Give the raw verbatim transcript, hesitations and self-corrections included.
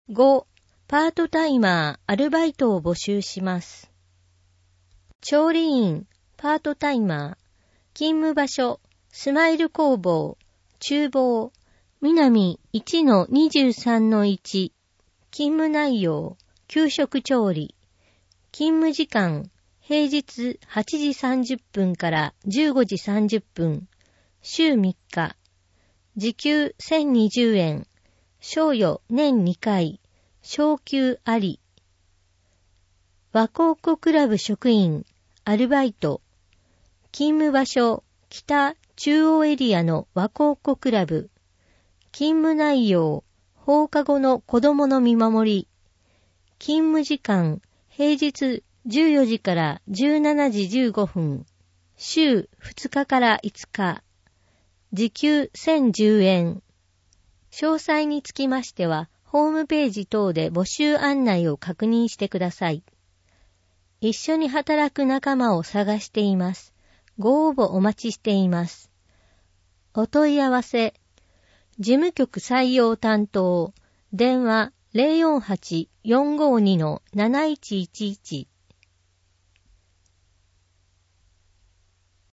ご. パートタイマー、アルバイトを募集します。調理員、パートタイマー、勤務場所、スマイル工房、厨房、南 いちのにじゅうさんのいち、勤務内容、給食調理、勤務時間、平日はちじさんじゅっぷんからじゅうごじさんじゅっぷん、週みっか、時給せんにじゅうえん、賞与年にかい、昇給あり。和光湖クラブ職員、アルバイト。勤務場所、北中央エリアの和光湖クラブ。勤務内容、放課後の子供の見守り。勤務時間、平日じゅうよじからじゅうしちじじゅうごふん。週ふつかからいつか。時給せんじゅうえん。詳細につきましては、ホームページ等で募集案内を確認してください。一緒に働く仲間を探しています。ご応募お待ちしています。お問い合わせ。事務局採用担当。電話 ゼロよんはち よんごに のなないちいちいち。